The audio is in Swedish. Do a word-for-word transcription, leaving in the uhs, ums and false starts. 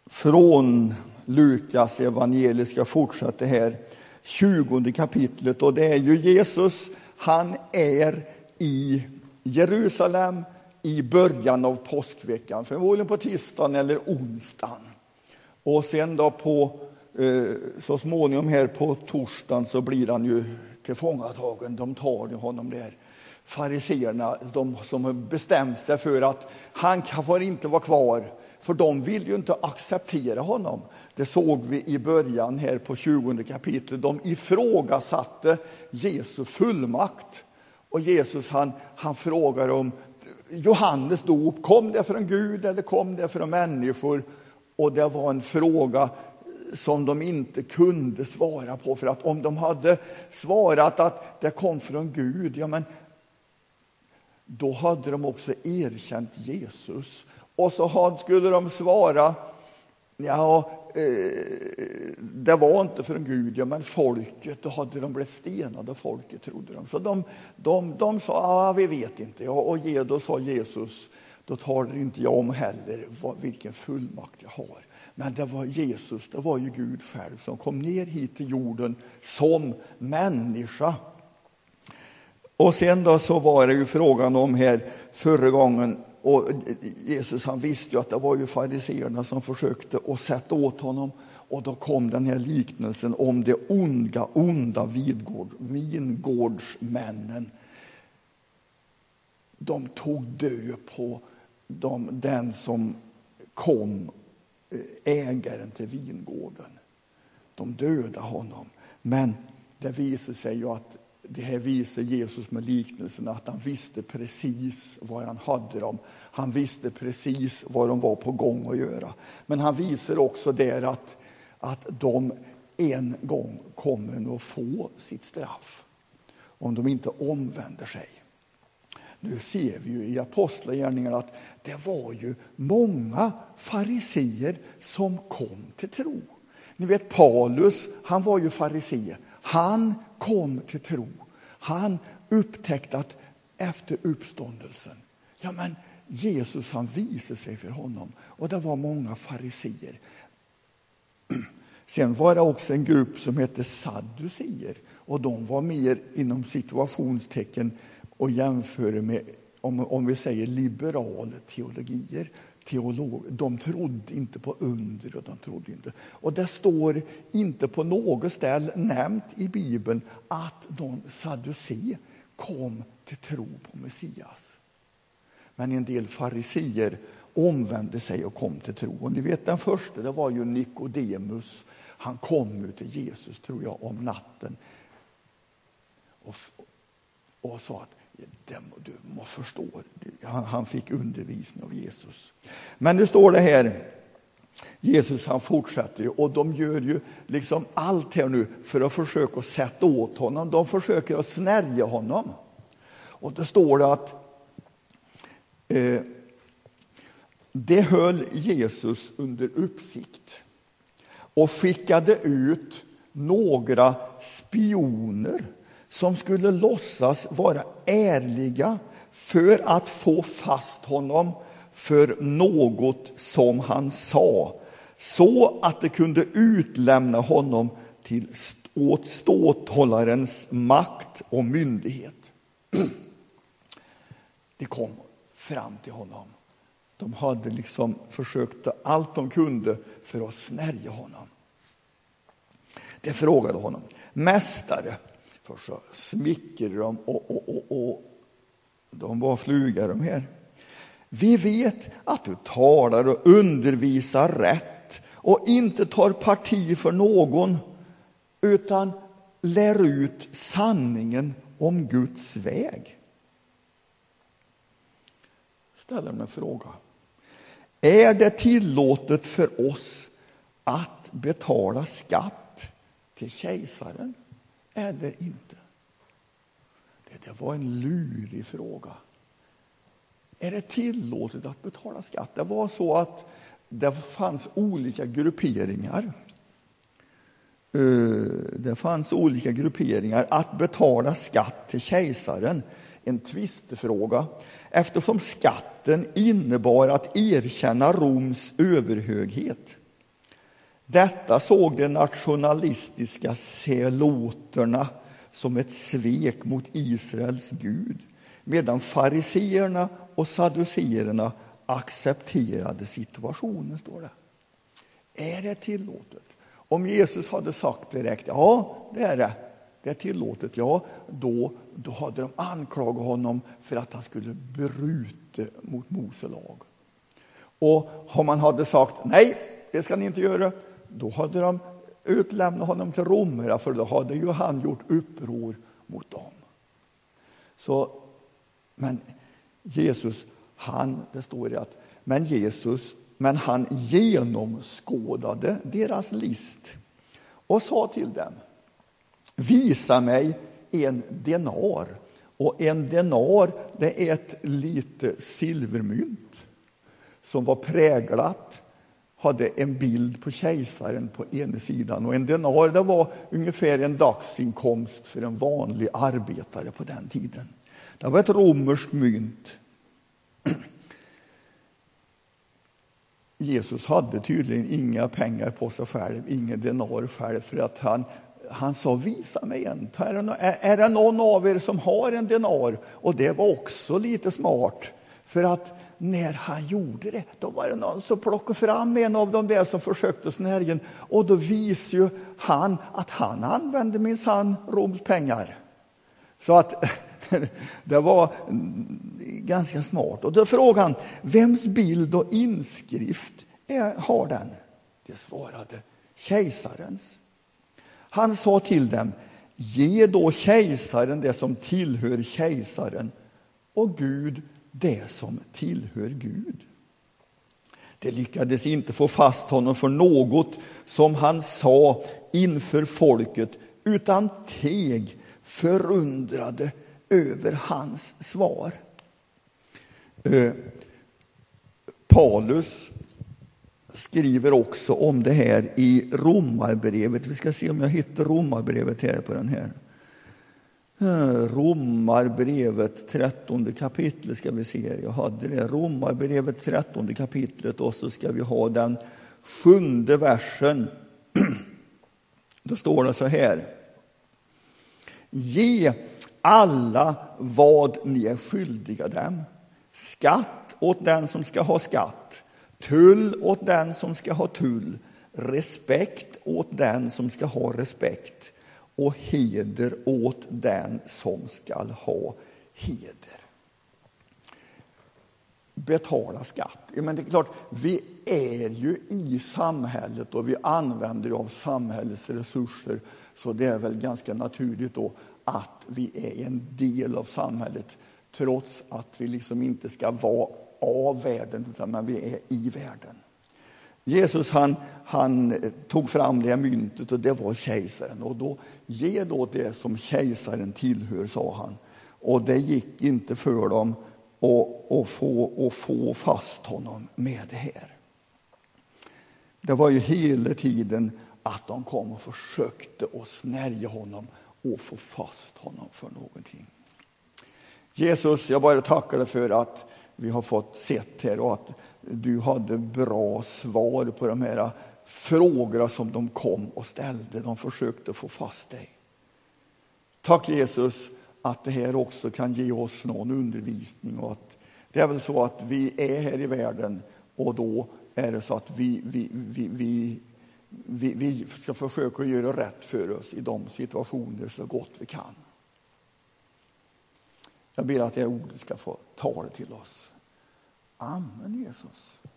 från Lukas evangeliska fortsätter här tjugonde kapitlet, och det är ju Jesus, han är i Jerusalem i början av påskveckan, förmodligen på tisdagen eller onsdagen. Och sen då på eh, så småningom här på torsdagen så blir han ju tillfångatagen. De tar ju honom där. Fariseerna, de som har bestämt sig för att han får inte vara kvar, för de vill ju inte acceptera honom. Det såg vi i början här på tjugonde kapitlet. De ifrågasatte Jesu fullmakt. Och Jesus han, han frågar om Johannes dop, kom det från Gud eller kom det från människor? Och det var en fråga som de inte kunde svara på. För att om de hade svarat att det kom från Gud, ja men då hade de också erkänt Jesus. Och så skulle de svara, ja eh, det var inte från Gud, ja men folket, då hade de blivit stenade, folket trodde de. Så de, de, de sa, ja vi vet inte. Ja, och då sa Jesus, då tar det inte jag om heller vad, vilken fullmakt jag har. Men det var Jesus, det var ju Gud själv som kom ner hit till jorden som människa. Och sen då så var det ju frågan om här förra gången, och Jesus han visste ju att det var ju fariseerna som försökte att sätta åt honom. Och då kom den här liknelsen om de onda, onda vingård, vingårdsmännen. De tog död på de, den som kom, ägaren till vingården. De dödade honom. Men det visar sig ju att det här visar Jesus med liknelsen att han visste precis vad han hade dem. Han visste precis vad de var på gång att göra. Men han visar också där att, att de en gång kommer att få sitt straff. Om de inte omvänder sig. Nu ser vi ju i apostlagärningarna att det var ju många fariseer som kom till tro. Ni vet Paulus, han var ju farisee. Han kom till tro. Han upptäckte att efter uppståndelsen, ja men Jesus han visade sig för honom. Och det var många fariseer. Sen var det också en grupp som hette sadduceer. Och de var mer inom situationstecken och jämföra med, om, om vi säger liberala teologier. Teolog, de trodde inte på under och de trodde inte. Och det står inte på något ställe nämnt i Bibeln att någon sadducé kom till tro på Messias. Men en del fariseer omvände sig och kom till tro. Och ni vet den första, det var ju Nikodemus. Han kom ut till Jesus, tror jag, om natten. Och, och sa att du måste förstå. Han, han fick undervisning av Jesus. Men det står det här. Jesus han fortsätter ju. Och de gör ju liksom allt här nu för att försöka sätta åt honom. De försöker att snärja honom. Och det står det att eh, det höll Jesus under uppsikt. Och skickade ut några spioner som skulle låtsas vara ärliga för att få fast honom för något som han sa, så att det kunde utlämna honom till åt ståthållarens makt och myndighet. De kom fram till honom. De hade liksom försökt allt de kunde för att snärja honom. De frågade honom, mästare. För så smickade de och, och, och, och de var fluga de här. Vi vet att du talar och undervisar rätt och inte tar parti för någon utan lär ut sanningen om Guds väg. Ställer mig en fråga. Är det tillåtet för oss att betala skatt till kejsaren eller inte? Det, det var en lurig fråga. Är det tillåtet att betala skatt? Det var så att det fanns olika grupperingar. Det fanns olika grupperingar att betala skatt till kejsaren. En tvistefråga. Eftersom skatten innebar att erkänna Roms överhöghet. Detta såg de nationalistiska seloterna som ett svek mot Israels Gud, medan fariseerna och sadduceerna accepterade situationen, står det. Är det tillåtet? Om Jesus hade sagt direkt, ja det är det, det är tillåtet, ja, då, då hade de anklagat honom för att han skulle bryta mot Mose lag. Och om man hade sagt, nej, det ska ni inte göra, då hade de utlämnat honom till romerna, för då hade ju han gjort uppror mot dem. Så, men Jesus, han, det står det att, men Jesus, men han genomskådade deras list och sa till dem, visa mig en denar. Och en denar, det är ett lite silvermynt som var präglat, hade en bild på kejsaren på ena sidan. Och en denar, det var ungefär en dagsinkomst för en vanlig arbetare på den tiden. Det var ett romerskt mynt. Jesus hade tydligen inga pengar på sig själv, ingen denar själv, för att han, han sa, visa mig en. Är det, är det någon av er som har en denar? Och det var också lite smart, för att när han gjorde det, då var det någon som plockade fram en av de där som försökte snärjen, och då visade ju han att han använde minsann Roms pengar. Så att det var ganska smart. Och då frågade han, vems bild och inskrift är, har den? Det svarade kejsarens. Han sa till dem, ge då kejsaren det som tillhör kejsaren, och Gud det som tillhör Gud. Det lyckades inte få fast honom för något som han sa inför folket, utan teg förundrade över hans svar. Eh, Paulus skriver också om det här i Romarbrevet. Vi ska se om jag hittar Romarbrevet här på den här. Romarbrevet trettonde kapitlet ska vi se. Jag hade det. Romarbrevet trettonde kapitlet, och så ska vi ha den sjunde versen. Då står det så här. Ge alla vad ni är skyldiga dem. Skatt åt den som ska ha skatt. Tull åt den som ska ha tull. Respekt åt den som ska ha respekt. Och heder åt den som ska ha heder. Betala skatt. Ja, men det är klart, vi är ju i samhället och vi använder av samhällets resurser. Så det är väl ganska naturligt då att vi är en del av samhället, trots att vi liksom inte ska vara av världen, utan men vi är i världen. Jesus han, han tog fram det myntet, och det var kejsaren. Och då, ge då det som kejsaren tillhör, sa han. Och det gick inte för dem att, att, få, att få fast honom med det här. Det var ju hela tiden att de kom och försökte att snärja honom och få fast honom för någonting. Jesus, jag bara tackar dig för att vi har fått sett här, och att du hade bra svar på de här frågorna som de kom och ställde. De försökte få fast dig. Tack Jesus att det här också kan ge oss någon undervisning. Och att det är väl så att vi är här i världen, och då är det så att vi, vi, vi, vi, vi, vi ska försöka göra rätt för oss i de situationer så gott vi kan. Jag ber att det ordet ska få tala till oss. Amen, Jesus.